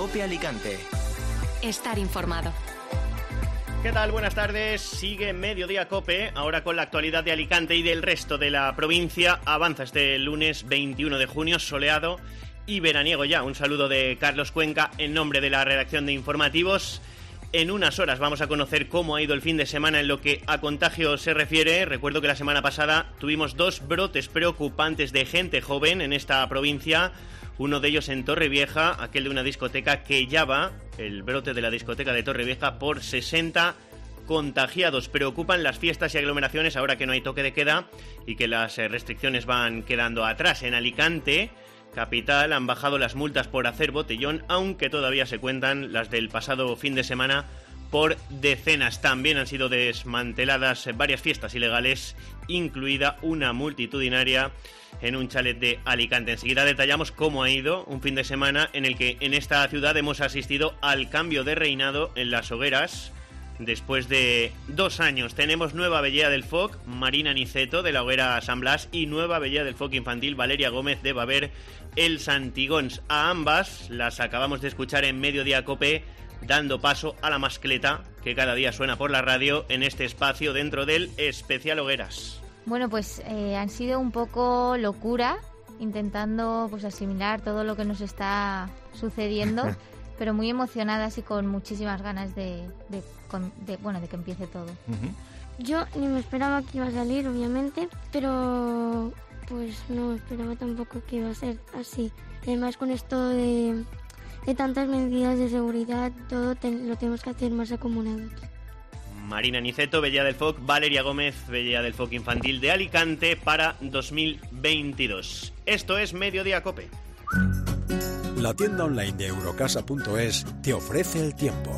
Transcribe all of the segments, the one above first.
COPE Alicante. Estar informado. ¿Qué tal? Buenas tardes. Sigue Mediodía COPE, ahora con la actualidad de Alicante y del resto de la provincia. Avanza este lunes 21 de junio, soleado y veraniego ya. Un saludo de Carlos Cuenca en nombre de la redacción de informativos. En unas horas vamos a conocer cómo ha ido el fin de semana en lo que a contagio se refiere. Recuerdo que la semana pasada tuvimos 2 brotes preocupantes de gente joven en esta provincia. Uno de ellos en Torrevieja, aquel de una discoteca que ya va, el brote de la discoteca de Torrevieja, por 60 contagiados. Preocupan las fiestas y aglomeraciones ahora que no hay toque de queda y que las restricciones van quedando atrás. En Alicante capital han bajado las multas por hacer botellón, aunque todavía se cuentan las del pasado fin de semana por decenas. También han sido desmanteladas varias fiestas ilegales, incluida una multitudinaria en un chalet de Alicante. Enseguida detallamos cómo ha ido un fin de semana en el que en esta ciudad hemos asistido al cambio de reinado en las hogueras. Después de 2 años tenemos nueva vellea del FOC, Marina Niceto de la hoguera San Blas, y nueva vellea del FOC infantil, Valeria Gómez de Baver el Santigons. A ambas las acabamos de escuchar en Mediodía COPE, dando paso a la mascleta que cada día suena por la radio en este espacio dentro del especial Hogueras. Bueno, pues han sido un poco locura, intentando pues asimilar todo lo que nos está sucediendo, pero muy emocionadas y con muchísimas ganas de que empiece todo. Yo ni me esperaba que iba a salir, obviamente, pero pues no esperaba tampoco que iba a ser así. Además, con esto de tantas medidas de seguridad, todo lo tenemos que hacer más acumulados. Marina Niceto, vellea del FOC, Valeria Gómez, vellea del FOC infantil de Alicante para 2022. Esto es Mediodía COPE. La tienda online de Eurocasa.es te ofrece el tiempo.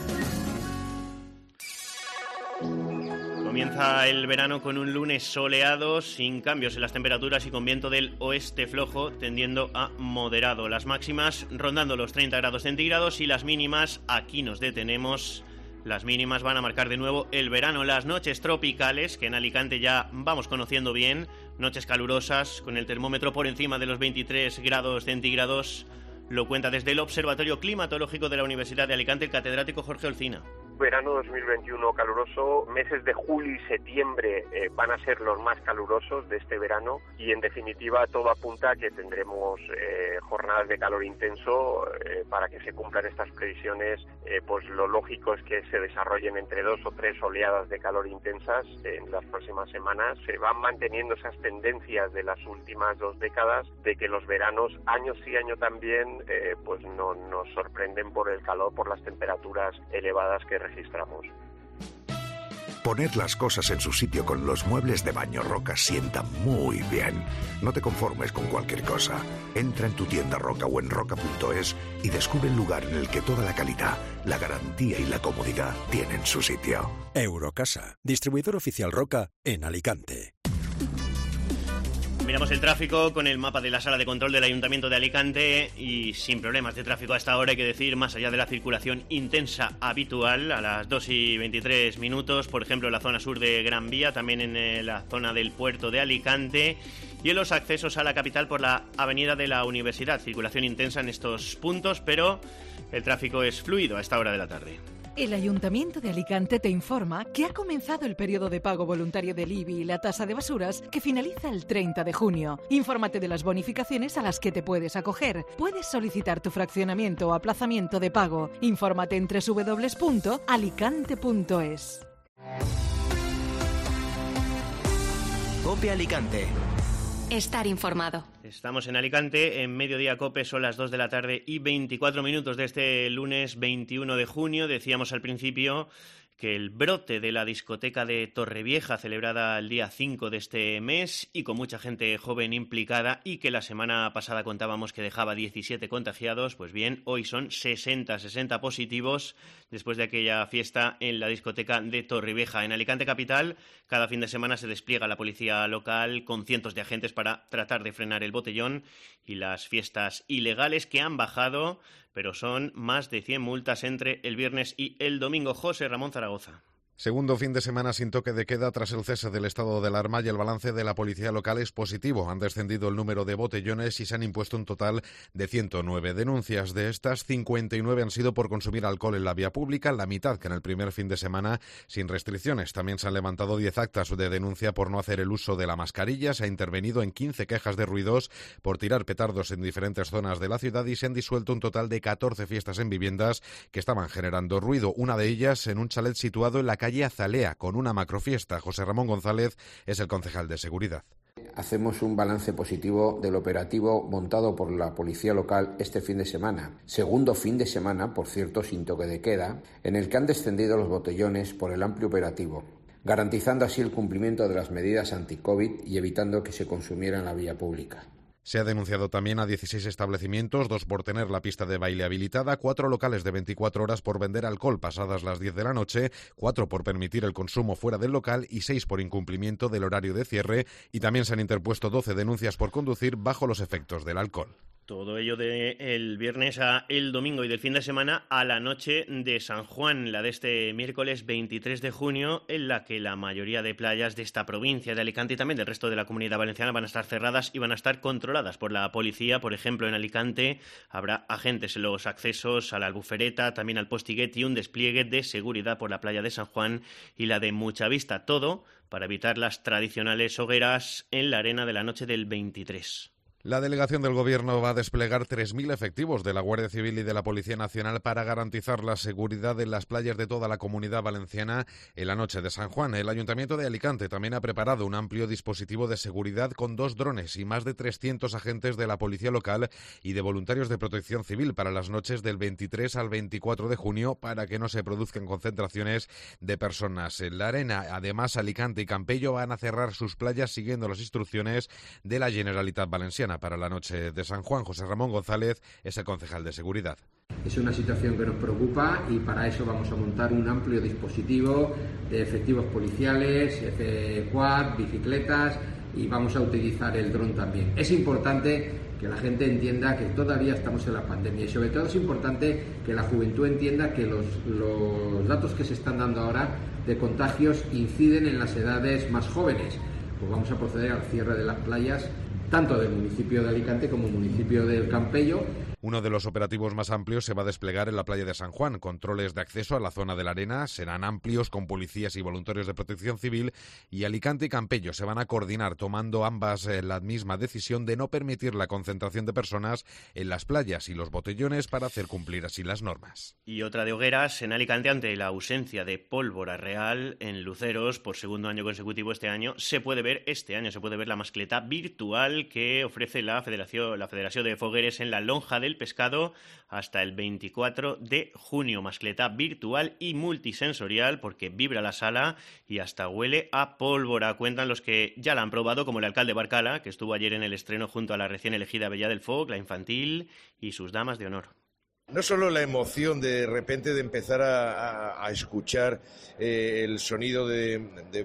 Comienza el verano con un lunes soleado, sin cambios en las temperaturas y con viento del oeste flojo, tendiendo a moderado. Las máximas rondando los 30 grados centígrados y las mínimas, aquí nos detenemos. Las mínimas van a marcar de nuevo el verano. Las noches tropicales, que en Alicante ya vamos conociendo bien, noches calurosas, con el termómetro por encima de los 23 grados centígrados, lo cuenta desde el Observatorio Climatológico de la Universidad de Alicante el catedrático Jorge Olcina. Verano 2021 caluroso, meses de julio y septiembre van a ser los más calurosos de este verano y en definitiva todo apunta a que tendremos jornadas de calor intenso. Para que se cumplan estas previsiones, pues lo lógico es que se desarrollen entre 2 o 3 oleadas de calor intensas en las próximas semanas. Se van manteniendo esas tendencias de las últimas 2 décadas de que los veranos, año sí año también, pues no nos sorprenden por el calor, por las temperaturas elevadas que registramos. Poner las cosas en su sitio con los muebles de Baño Roca sienta muy bien. No te conformes con cualquier cosa. Entra en tu tienda Roca o en roca.es y descubre el lugar en el que toda la calidad, la garantía y la comodidad tienen su sitio. Eurocasa, distribuidor oficial Roca en Alicante. Miramos el tráfico con el mapa de la sala de control del Ayuntamiento de Alicante y sin problemas de tráfico a esta hora, hay que decir, más allá de la circulación intensa habitual a las 2:23, por ejemplo en la zona sur de Gran Vía, también en la zona del puerto de Alicante y en los accesos a la capital por la avenida de la Universidad. Circulación intensa en estos puntos, pero el tráfico es fluido a esta hora de la tarde. El Ayuntamiento de Alicante te informa que ha comenzado el periodo de pago voluntario del IBI y la tasa de basuras que finaliza el 30 de junio. Infórmate de las bonificaciones a las que te puedes acoger. Puedes solicitar tu fraccionamiento o aplazamiento de pago. Infórmate en www.alicante.es. COPE Alicante. Estar informado. Estamos en Alicante, en Mediodía COPE, son las 2 de la tarde y 24 minutos de este lunes 21 de junio. Decíamos al principio que el brote de la discoteca de Torrevieja, celebrada el día 5 de este mes y con mucha gente joven implicada, y que la semana pasada contábamos que dejaba 17 contagiados, pues bien, hoy son 60 positivos después de aquella fiesta en la discoteca de Torrevieja. En Alicante capital, cada fin de semana se despliega la policía local con cientos de agentes para tratar de frenar el botellón y las fiestas ilegales, que han bajado, pero son más de 100 multas entre el viernes y el domingo. José Ramón Zaragoza. Segundo fin de semana sin toque de queda tras el cese del estado de alarma y el balance de la policía local es positivo. Han descendido el número de botellones y se han impuesto un total de 109 denuncias. De estas, 59 han sido por consumir alcohol en la vía pública, la mitad que en el primer fin de semana sin restricciones. También se han levantado 10 actas de denuncia por no hacer el uso de la mascarilla. Se ha intervenido en 15 quejas de ruidos por tirar petardos en diferentes zonas de la ciudad y se han disuelto un total de 14 fiestas en viviendas que estaban generando ruido. Una de ellas en un chalet situado en la calle Azalea, con una macrofiesta. José Ramón González es el concejal de seguridad. Hacemos un balance positivo del operativo montado por la policía local este fin de semana. Segundo fin de semana, por cierto, sin toque de queda, en el que han descendido los botellones por el amplio operativo, garantizando así el cumplimiento de las medidas anti-COVID y evitando que se consumiera en la vía pública. Se ha denunciado también a 16 establecimientos, 2 por tener la pista de baile habilitada, 4 locales de 24 horas por vender alcohol pasadas las 10 de la noche, 4 por permitir el consumo fuera del local y 6 por incumplimiento del horario de cierre, y también se han interpuesto 12 denuncias por conducir bajo los efectos del alcohol. Todo ello del viernes a el domingo y del fin de semana a la noche de San Juan, la de este miércoles 23 de junio, en la que la mayoría de playas de esta provincia de Alicante y también del resto de la Comunidad Valenciana van a estar cerradas y van a estar controladas por la policía. Por ejemplo, en Alicante habrá agentes en los accesos a la Albufereta, también al Postiguet y un despliegue de seguridad por la playa de San Juan y la de Muchavista. Todo para evitar las tradicionales hogueras en la arena de la noche del 23. La delegación del Gobierno va a desplegar 3.000 efectivos de la Guardia Civil y de la Policía Nacional para garantizar la seguridad en las playas de toda la Comunidad Valenciana en la noche de San Juan. El Ayuntamiento de Alicante también ha preparado un amplio dispositivo de seguridad con 2 drones y más de 300 agentes de la Policía Local y de voluntarios de Protección Civil para las noches del 23 al 24 de junio para que no se produzcan concentraciones de personas en la arena. Además, Alicante y Campello van a cerrar sus playas siguiendo las instrucciones de la Generalitat Valenciana. Para la noche de San Juan, José Ramón González es el concejal de seguridad. Es una situación que nos preocupa y para eso vamos a montar un amplio dispositivo de efectivos policiales, quad, bicicletas y vamos a utilizar el dron también. Es importante que la gente entienda que todavía estamos en la pandemia y sobre todo es importante que la juventud entienda que los datos que se están dando ahora de contagios inciden en las edades más jóvenes. Pues vamos a proceder al cierre de las playas tanto del municipio de Alicante como municipio del Campello. Uno de los operativos más amplios se va a desplegar en la playa de San Juan. Controles de acceso a la zona de la arena serán amplios con policías y voluntarios de Protección Civil y Alicante y Campello se van a coordinar tomando ambas la misma decisión de no permitir la concentración de personas en las playas y los botellones para hacer cumplir así las normas. Y otra de hogueras en Alicante ante la ausencia de pólvora real en luceros por segundo año consecutivo este año. Se puede ver la mascleta virtual que ofrece la Federación de Fogueres en la Lonja del Pescado hasta el 24 de junio. Mascleta virtual y multisensorial porque vibra la sala y hasta huele a pólvora. Cuentan los que ya la han probado, como el alcalde Barcala, que estuvo ayer en el estreno junto a la recién elegida Bella del Foc, la infantil y sus damas de honor. No solo la emoción de repente de empezar a escuchar el sonido de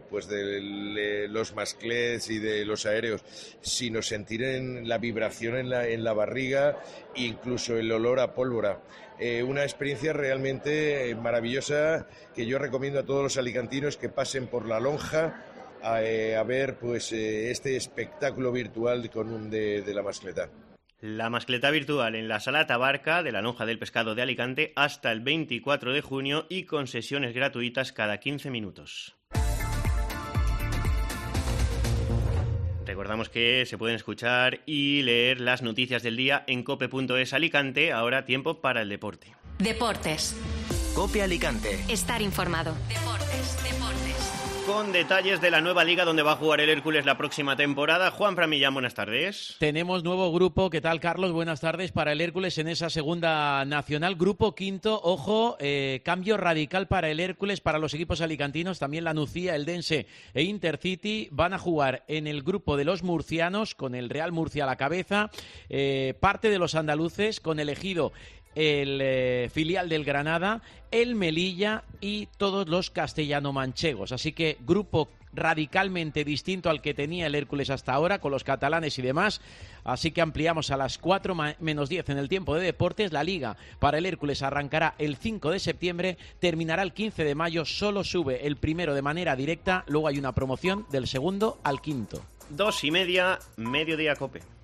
los masclets y de los aéreos, sino sentir la vibración en la barriga e incluso el olor a pólvora. Una experiencia realmente maravillosa que yo recomiendo a todos los alicantinos que pasen por la lonja a ver este espectáculo virtual de la mascleta. La mascleta virtual en la Sala Tabarca de la Lonja del Pescado de Alicante hasta el 24 de junio y con sesiones gratuitas cada 15 minutos. Recordamos que se pueden escuchar y leer las noticias del día en cope.es Alicante. Ahora tiempo para el deporte. Deportes. Cope Alicante. Estar informado. Deportes. Con detalles de la nueva liga donde va a jugar el Hércules la próxima temporada. Juan Pramillán, buenas tardes. Tenemos nuevo grupo. ¿Qué tal, Carlos? Buenas tardes para el Hércules en esa segunda nacional. Grupo quinto, ojo, cambio radical para el Hércules, para los equipos alicantinos. También la Nucía, el Dense e Intercity van a jugar en el grupo de los murcianos, con el Real Murcia a la cabeza. Parte de los andaluces, con el Ejido, el filial del Granada, el Melilla y todos los castellano-manchegos. Así que grupo radicalmente distinto al que tenía el Hércules hasta ahora, con los catalanes y demás. Así que ampliamos a las 4 menos 10 en el tiempo de deportes. La Liga para el Hércules arrancará el 5 de septiembre, terminará el 15 de mayo. Solo sube el primero de manera directa, luego hay una promoción del segundo al quinto. 2:30, Mediodía Cope.